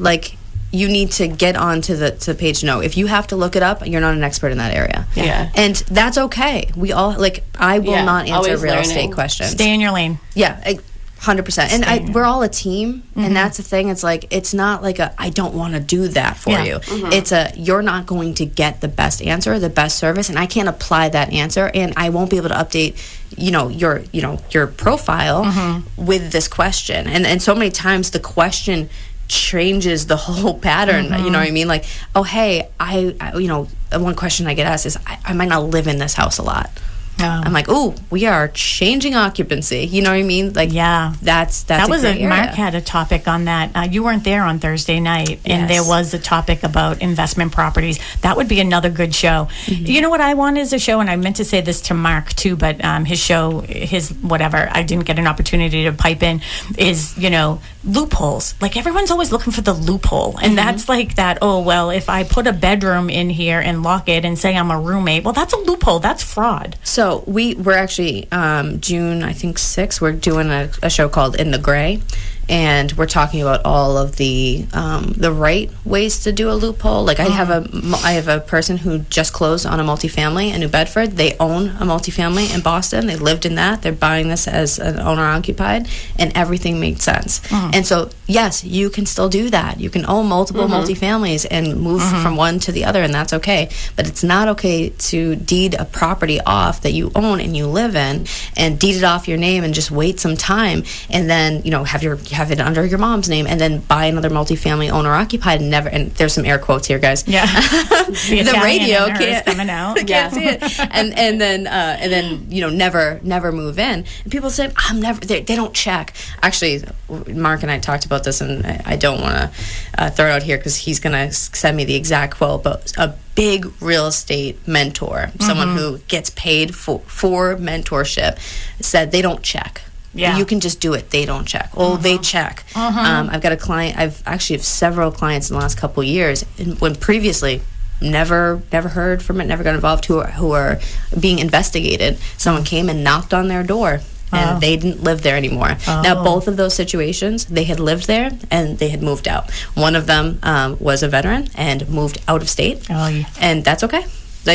you need to get onto the page to know. If you have to look it up, you're not an expert in that area. Yeah. And that's okay. We all I will not answer real estate questions. Stay in your lane. Yeah. 100%. And we're all a team, and that's the thing. It's not like I don't want to do that for you. It's you're not going to get the best answer, the best service, and I can't apply that answer, and I won't be able to update your profile with this question. And so many times the question changes the whole pattern. You know what I mean? Like, oh hey, I one question I get asked is I might not live in this house a lot. I'm like, oh, we are changing occupancy. You know what I mean? That was Mark had a topic on that. You weren't there on Thursday night, and there was a topic about investment properties. That would be another good show. You know what I want is a show, and I meant to say this to Mark too, but his show, I didn't get an opportunity to pipe in, is, loopholes. Everyone's always looking for the loophole, and that's that, oh, well, if I put a bedroom in here and lock it and say I'm a roommate, well, that's a loophole. That's fraud. So we're actually June, I think 6th, we're doing a show called In the Gray, and we're talking about all of the right ways to do a loophole. I have a person who just closed on a multifamily in New Bedford. They own a multifamily in Boston. They lived in that. They're buying this as an owner occupied, and everything made sense. And so yes, you can still do that. You can own multiple multifamilies and move from one to the other, and that's okay. But it's not okay to deed a property off that you own and you live in, and deed it off your name and just wait some time, and then have it under your mom's name, and then buy another multifamily owner occupied, and there's some air quotes here, guys. Yeah. The radio can't coming out. Can't see it. And then never move in. And people say they don't check. Actually, Mark and I talked about this, and I don't want to throw it out here because he's going to send me the exact quote, but a big real estate mentor, someone who gets paid for mentorship, said they don't check. Yeah. You can just do it. They don't check. Oh, they check. I've got a client. I've actually have several clients in the last couple of years, and when previously never heard from it, never got involved, who are being investigated. Someone came and knocked on their door, and they didn't live there anymore. Now, both of those situations, they had lived there and they had moved out. One of them was a veteran and moved out of state, and that's okay.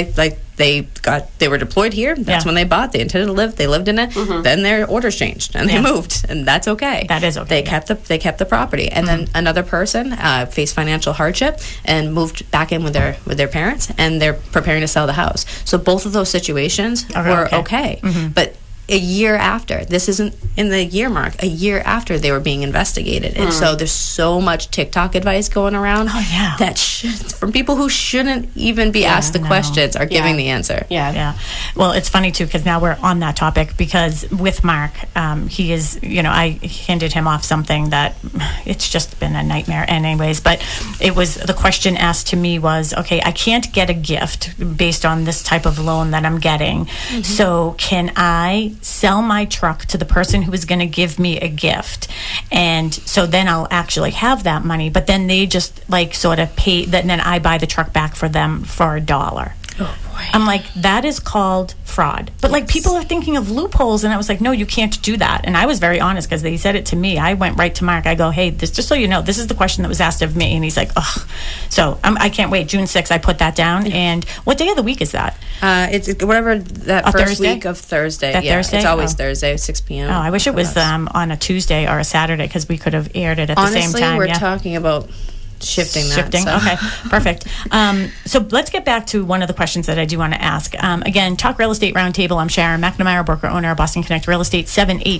They were deployed here. That's when they bought. They intended to live. They lived in it. Then their orders changed and they moved, and that's okay. That is okay. They kept the property, and then another person faced financial hardship and moved back in with their parents, and they're preparing to sell the house. So both of those situations were okay. But a year after. This isn't in the year mark, a year after they were being investigated. And so there's so much TikTok advice going around that from people who shouldn't even be asked the questions are giving the answer. Yeah. Well, it's funny too, because now we're on that topic, because with Mark, he is, I handed him off something that it's just been a nightmare anyways, but it was, the question asked to me was, okay, I can't get a gift based on this type of loan that I'm getting. So can I sell my truck to the person who is going to give me a gift, and so then I'll actually have that money, but then they just like sort of pay that, and then I buy the truck back for them for $1. Oh boy. I'm like, that is called fraud. But like, people are thinking of loopholes, and I was like, no, you can't do that. And I was very honest, because they said it to me. I went right to Mark. I go, hey, this, just so you know, this is the question that was asked of me. And he's like, ugh. So I can't wait. June 6th, I put that down. And what day of the week is that? It's whatever that first Thursday? week of Thursday. That Thursday? It's always Thursday, 6 p.m. Oh, I wish it was on a Tuesday or a Saturday, because we could have aired it at Honestly, the same time. we're talking about shifting that. Okay, perfect. So let's get back to one of the questions that I do want to ask. Again, Talk Real Estate Roundtable. I'm Sharon McNamara, broker owner of Boston Connect Real Estate.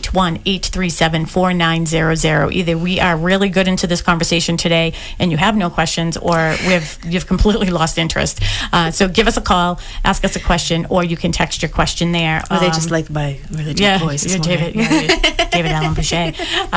781-837-4900. Either we are really good into this conversation today and you have no questions, or you've completely lost interest. So give us a call, ask us a question, or you can text your question there. Or they just like my really deep voice. You're David Allen Boucher.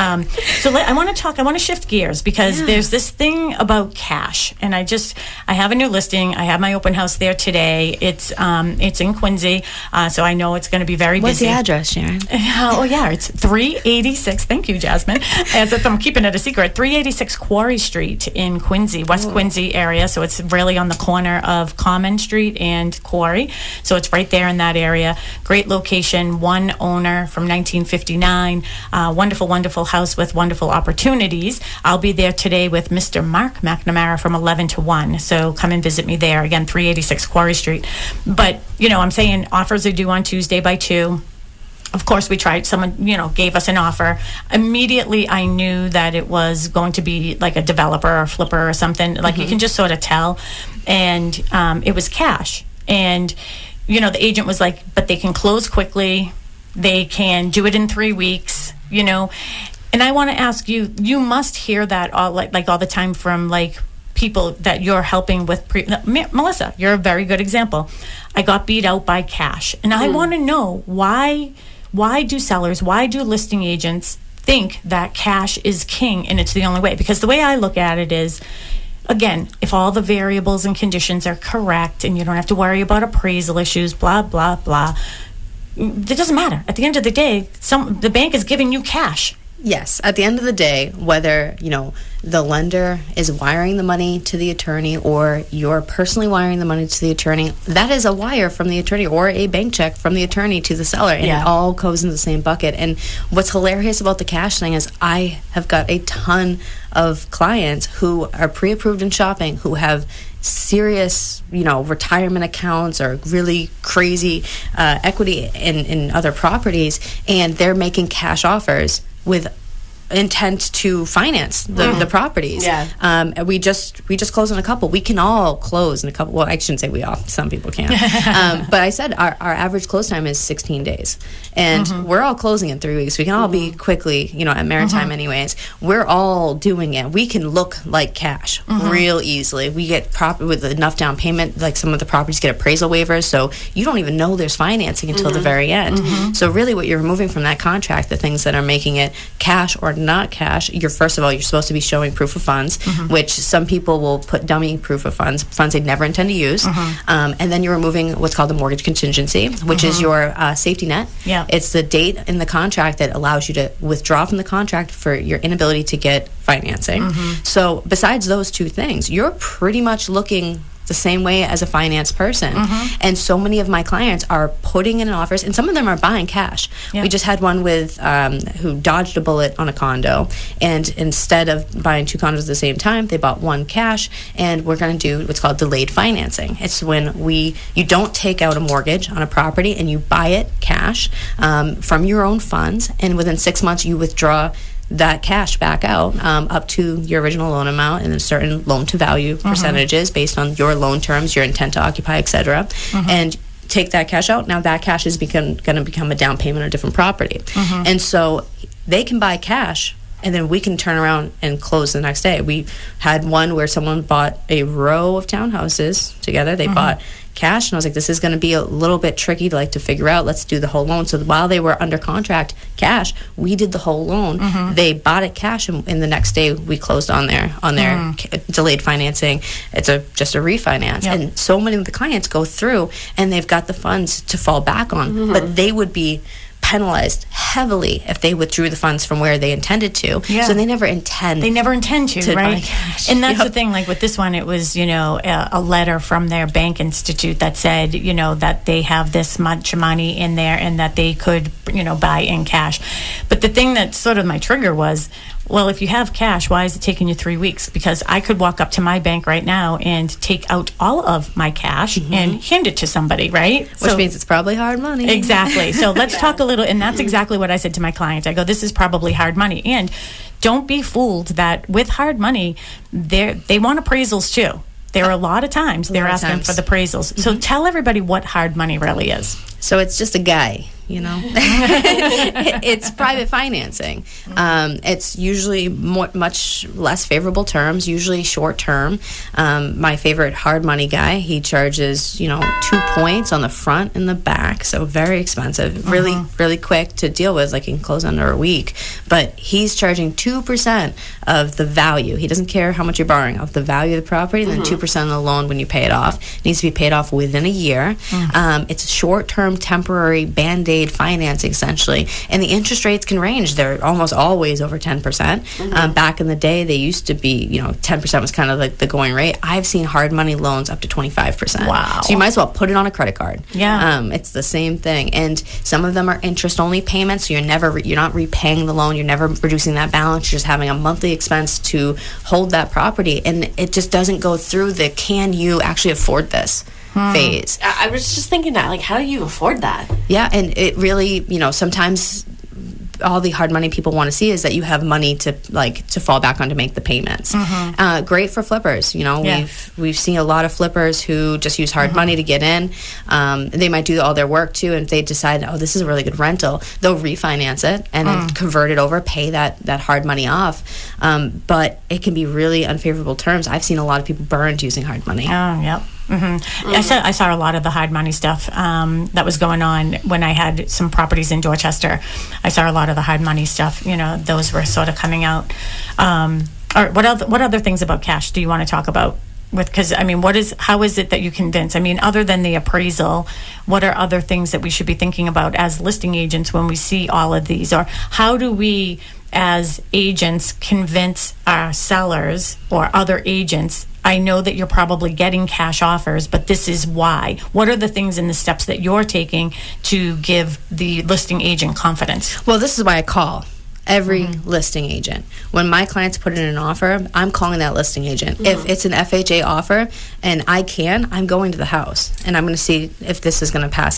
So I want to shift gears, because there's this thing about cash, and I have a new listing. I have my open house there today. It's in Quincy, so I know it's going to be very busy. What's the address, Sharon? It's 386. Thank you, Jasmine. As if I'm keeping it a secret. 386 Quarry Street in Quincy, West Quincy area. So it's really on the corner of Common Street and Quarry. So it's right there in that area. Great location. One owner from 1959. Wonderful, wonderful house with wonderful opportunities. I'll be there today with Mr. Mark McNamara from 11 to 1. So come and visit me there. Again, 386 Quarry Street. But, I'm saying offers are due on Tuesday by 2. Of course, we tried. Someone, gave us an offer. Immediately, I knew that it was going to be like a developer or flipper or something. Like, you can just sort of tell. And it was cash. And, the agent was like, but they can close quickly. They can do it in 3 weeks, And I want to ask you, you must hear that all all the time from people that you're helping with. Melissa, you're a very good example. I got beat out by cash. And I want to know, why do sellers, why do listing agents think that cash is king and it's the only way? Because the way I look at it is, again, if all the variables and conditions are correct and you don't have to worry about appraisal issues, blah, blah, blah, it doesn't matter. At the end of the day, the bank is giving you cash. Yes. At the end of the day, whether, the lender is wiring the money to the attorney or you're personally wiring the money to the attorney, that is a wire from the attorney or a bank check from the attorney to the seller. And it all goes into the same bucket. And what's hilarious about the cash thing is I have got a ton of clients who are pre-approved in shopping, who have serious, retirement accounts or really crazy equity in other properties, and they're making cash offers with intent to finance the properties. We just closed on a couple. We can all close in a couple. Well, I shouldn't say we all. Some people can. But I said our average close time is 16 days, and we're all closing in 3 weeks. We can all be quickly, at Maritime anyways. We're all doing it. We can look like cash real easily. We get with enough down payment. Like some of the properties get appraisal waivers, so you don't even know there's financing until the very end. So really, what you're removing from that contract, the things that are making it cash or not cash, you're supposed to be showing proof of funds, which some people will put dummy proof of funds they never intend to use, and then you're removing what's called the mortgage contingency, which is your safety net. It's the date in the contract that allows you to withdraw from the contract for your inability to get financing. So besides those two things, you're pretty much looking the same way as a finance person. And so many of my clients are putting in offers, and some of them are buying cash. We just had one with who dodged a bullet on a condo, and instead of buying 2 condos at the same time, they bought one cash, and we're going to do what's called delayed financing. It's when you don't take out a mortgage on a property and you buy it cash from your own funds, and within 6 months you withdraw that cash back out up to your original loan amount and then certain loan to value percentages based on your loan terms, your intent to occupy, etc. And take that cash out. Now that cash is going to become a down payment on a different property. And so they can buy cash, and then we can turn around and close the next day. We had one where someone bought a row of townhouses together. They bought cash, and I was like, this is going to be a little bit tricky to figure out. Let's do the whole loan. So while they were under contract cash, we did the whole loan. They bought it cash, and the next day we closed on their delayed financing. It's just a refinance. And so many of the clients go through and they've got the funds to fall back on, but they would be penalized heavily if they withdrew the funds from where they intended to. So they never intend to, right? buy cash. And that's the thing, like with this one, it was, a letter from their bank institute that said, that they have this much money in there and that they could, buy in cash. But the thing that sort of my trigger was, well, if you have cash, why is it taking you 3 weeks? Because I could walk up to my bank right now and take out all of my cash and hand it to somebody, right? Which means it's probably hard money. Exactly. So let's talk a little, and that's exactly what I said to my client. I go, this is probably hard money. And don't be fooled that with hard money, they want appraisals too. There are a lot of times they're asking for the appraisals. So tell everybody what hard money really is. So it's just a guy, It's private financing. It's usually much less favorable terms, usually short term. My favorite hard money guy, he charges, 2 points on the front and the back, so very expensive, really quick to deal with, like he can close under a week. But he's charging 2% of the value. He doesn't care how much you're borrowing, of the value of the property, and then 2% of the loan when you pay it off. It needs to be paid off within a year. It's short-term, temporary, Band-Aid financing, essentially. And the interest rates can range. They're almost always over 10%. Back in the day, they used to be, 10% was kind of like the going rate. I've seen hard money loans up to 25%. Wow. So you might as well put it on a credit card. Yeah. It's the same thing. And some of them are interest-only payments, so you're not repaying the loan. You're never reducing that balance. You're just having a monthly expense to hold that property. And it just doesn't go through the can you actually afford this phase. I was just thinking that, like, how do you afford that? Yeah, and it really, sometimes all the hard money people want to see is that you have money to fall back on to make the payments. Great for flippers. We've seen a lot of flippers who just use hard money to get in. They might do all their work too, and if they decide, oh, this is a really good rental, they'll refinance it and then convert it over, pay that hard money off. But it can be really unfavorable terms. I've seen a lot of people burned using hard money. Oh, yep. I saw a lot of the hard money stuff that was going on when I had some properties in Dorchester. I saw a lot of the hard money stuff. Those were sort of coming out. Or what other things about cash do you want to talk about? Because how is it that you convince? Other than the appraisal, what are other things that we should be thinking about as listing agents when we see all of these? Or how do we, as agents, convince our sellers or other agents? I know that you're probably getting cash offers, but this is why. What are the things and the steps that you're taking to give the listing agent confidence? Well, this is why I call every listing agent. When my clients put in an offer, I'm calling that listing agent. If it's an FHA offer and I'm going to the house and I'm going to see if this is going to pass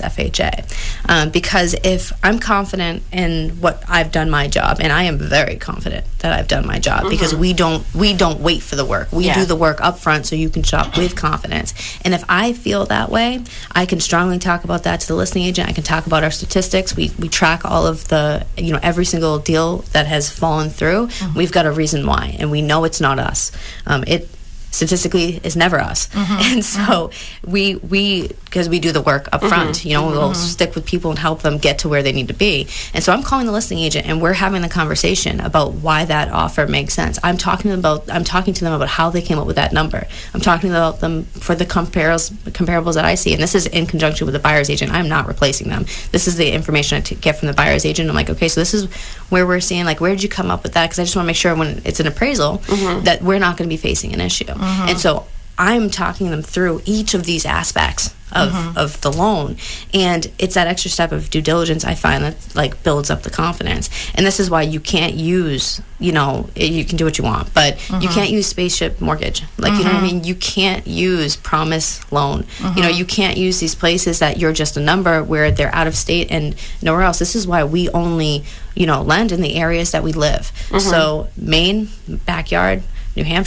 FHA. Because if I'm confident in what I've done my job, and I am very confident that I've done my job, because we don't wait for the work. We do the work up front so you can shop with confidence. And if I feel that way, I can strongly talk about that to the listing agent. I can talk about our statistics. We track all of the, every single deal that has fallen through. We've got a reason why, and we know it's not us. It statistically is never us. And so we because we do the work up front, we'll stick with people and help them get to where they need to be. And so I'm calling the listing agent and we're having the conversation about why that offer makes sense. I'm talking to them about how they came up with that number. I'm talking about them for the comparables that I see. And this is in conjunction with the buyer's agent. I'm not replacing them. This is the information I get from the buyer's agent. I'm like, okay, so this is where we're seeing, like, where did you come up with that? Because I just want to make sure when it's an appraisal that we're not going to be facing an issue. And so I'm talking them through each of these aspects of the loan, and it's that extra step of due diligence I find that builds up the confidence. And this is why you can't use, you can do what you want, but you can't use spaceship mortgage, you know what I mean? You can't use promise loan. You can't use these places that you're just a number where they're out of state and nowhere else. This is why we only lend in the areas that we live. So Maine, backyard, New Hampshire,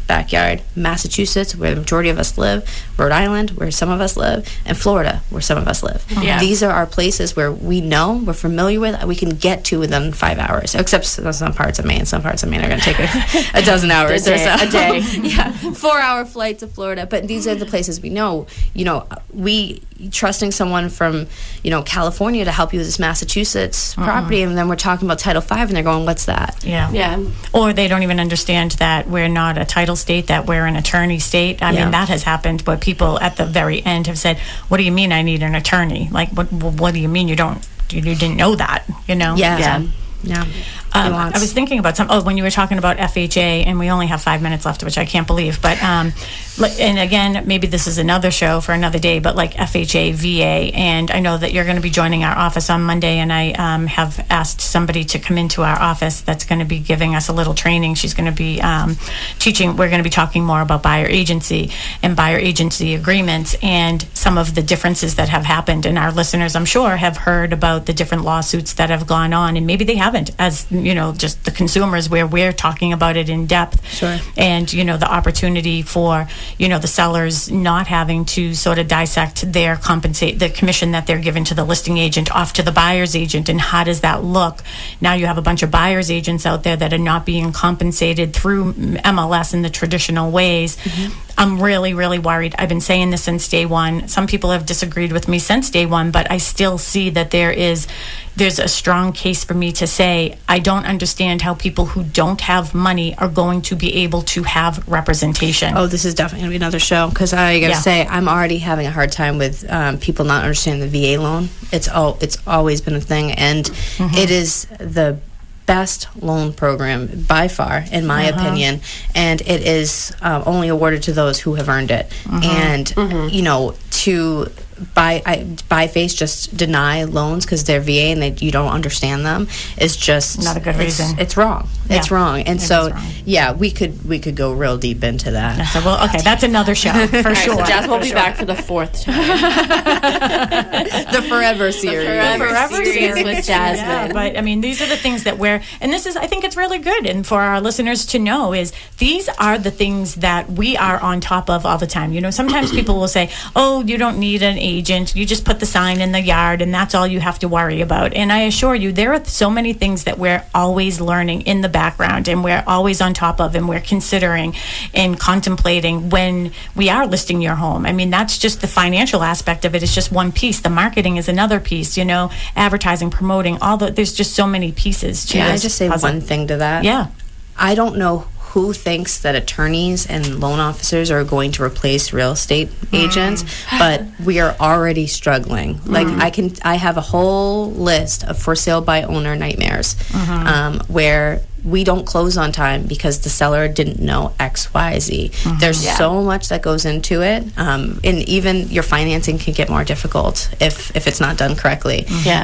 backyard. Massachusetts, where the majority of us live, Rhode Island, where some of us live, and Florida, where some of us live. Yeah. These are our places where we know, we're familiar with, we can get to within 5 hours, except some parts of Maine. Some parts of Maine are going to take a dozen hours or so. A day. Yeah, 4-hour flight to Florida. But these are the places we know. We trusting someone from, California to help you with this Massachusetts property, and then we're talking about Title V, and they're going, what's that? Yeah. Or they don't even understand that we're not a title state, that we're an attorney state. I mean, that has happened, but people at the very end have said, what do you mean I need an attorney? Like, what do you mean you didn't know that, Yeah. I was thinking about when you were talking about FHA, and we only have 5 minutes left, which I can't believe. But and again, maybe this is another show for another day. But like FHA, VA, and I know that you're going to be joining our office on Monday, and I have asked somebody to come into our office that's going to be giving us a little training. She's going to be teaching. We're going to be talking more about buyer agency and buyer agency agreements and some of the differences that have happened. And our listeners, I'm sure, have heard about the different lawsuits that have gone on, and maybe they haven't, as just the consumers, where we're talking about it in depth. Sure. And the opportunity for the sellers not having to sort of dissect the commission that they're given to the listing agent off to the buyer's agent, and how does that look? Now you have a bunch of buyer's agents out there that are not being compensated through MLS in the traditional ways. I'm really, really worried. I've been saying this since day one. Some people have disagreed with me since day one, but I still see that there's a strong case for me to say I don't understand how people who don't have money are going to be able to have representation. Oh, this is definitely going to be another show, because I got to say, I'm already having a hard time with people not understanding the VA loan. It's always been a thing, and it is the best loan program by far, in my opinion, and it is only awarded to those who have earned it. And to by face just deny loans because they're VA and you don't understand them is just not a good reason. It's wrong. Yeah. It's wrong. And It so is wrong. yeah, we could go real deep into that. So, okay, that's another show for All right, sure. so Jasmine will be back for the 4th time. The Forever series. Forever series with Jasmine. Yeah, but I mean, these are the things that I think it's really good, and for our listeners to know is these are the things that we are on top of all the time. Sometimes people will say, "Oh, you don't need an agent. You just put the sign in the yard, and that's all you have to worry about." And I assure you, there are so many things that we're always learning in the background, and we're always on top of, and we're considering and contemplating when we are listing your home. I mean, that's just the financial aspect of it. It's just one piece. The marketing is another piece. Advertising, promoting, there's just so many pieces to Can I this just say puzzle. one thing to that? Yeah. I don't know who thinks that attorneys and loan officers are going to replace real estate agents, but we are already struggling. Like I have a whole list of for sale by owner nightmares, where we don't close on time because the seller didn't know X, Y, Z. There's so much that goes into it, and even your financing can get more difficult if it's not done correctly.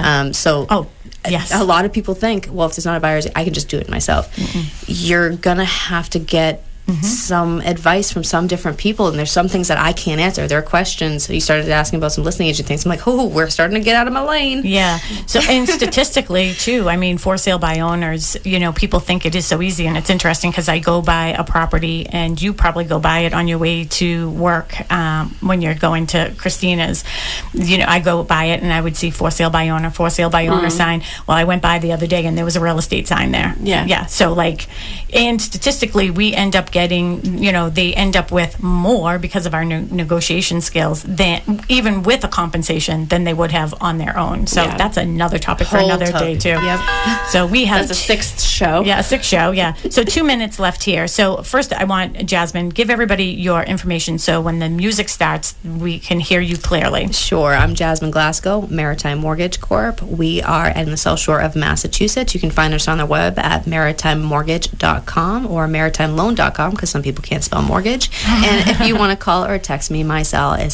Yes. A lot of people think, well, if there's not a buyer's, I can just do it myself. You're going to have to get some advice from some different people, and there's some things that I can't answer. There are questions. So you started asking about some listing agent things. I'm like, we're starting to get out of my lane. Yeah. So, and statistically too, I mean, for sale by owners, people think it is so easy, and it's interesting because I go by a property, and you probably go by it on your way to work when you're going to Christina's. I go by it, and I would see for sale by owner sign. Well, I went by the other day, and there was a real estate sign there. Yeah. So and statistically, we end up getting, they end up with more because of our negotiation skills than even with a compensation than they would have on their own. So that's another topic for another day too. Yep. So we have That's a 6th show. Yeah, a 6th show. Yeah. So 2 minutes left here. So first, I want Jasmine, give everybody your information so when the music starts, we can hear you clearly. Sure. I'm Jasmine Glasgow, Maritime Mortgage Corp. We are in the South Shore of Massachusetts. You can find us on the web at maritimemortgage.com or maritimeloan.com because some people can't spell mortgage. And if you want to call or text me, my cell is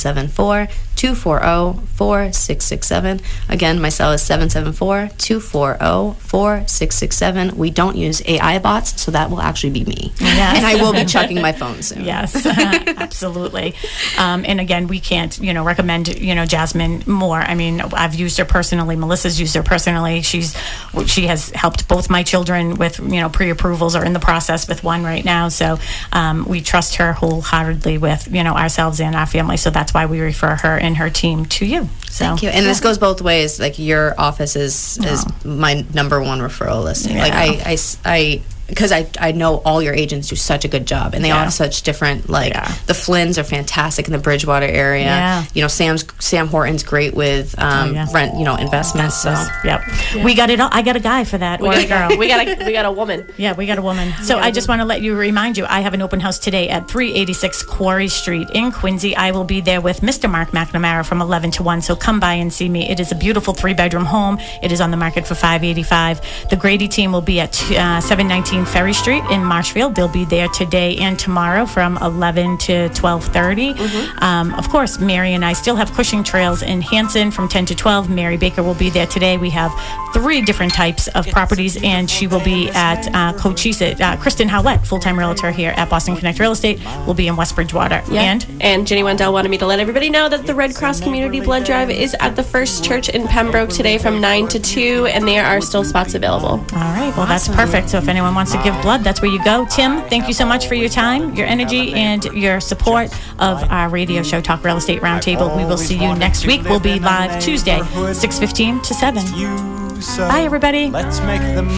774-240-4667. Again, my cell is 774-240-4667. We don't use AI bots, so that will actually be me. Yes. And I will be checking my phone soon. Yes, absolutely. And again, we can't, recommend, Jasmine more. I mean, I've used her personally. Melissa's used her personally. She has helped both my children with, pre-approvals or in the process with one right now. now. So we trust her wholeheartedly with, ourselves and our family. So that's why we refer her and her team to you. So, thank you. And this goes both ways. Like, your office is my number one referral listing. Yeah. Like, because I know all your agents do such a good job, and they all have such different, the Flynns are fantastic in the Bridgewater area. Sam Horton's great with rent, investments. So we got it all. I got a guy for that, or a girl. We got a woman. Yeah, we got a woman. So I just want to remind you, I have an open house today at 386 Quarry Street in Quincy. I will be there with Mr. Mark McNamara from 11 to 1. So come by and see me. It is a beautiful 3-bedroom home. It is on the market for $585. The Grady team will be at 719 Ferry Street in Marshfield. They'll be there today and tomorrow from 11 to 12:30. Of course, Mary and I still have Cushing Trails in Hanson from 10 to 12. Mary Baker will be there today. We have 3 different types of properties, and she will be at Cochise. Kristen Howlett, full-time realtor here at Boston Connect Real Estate, will be in West Bridgewater. And Jenny Wendell wanted me to let everybody know that the Red Cross Community Blood Drive is at the First Church in Pembroke today from 9 to 2, and there are still spots available. All right, well, that's perfect. So if anyone wants to give blood, that's where you go. Tim, thank you so much for your time, your energy, and your support of our radio show, Talk Real Estate Roundtable. We will see you next week. We'll be live Tuesday, 6:15 to 7. Bye, everybody. Let's make the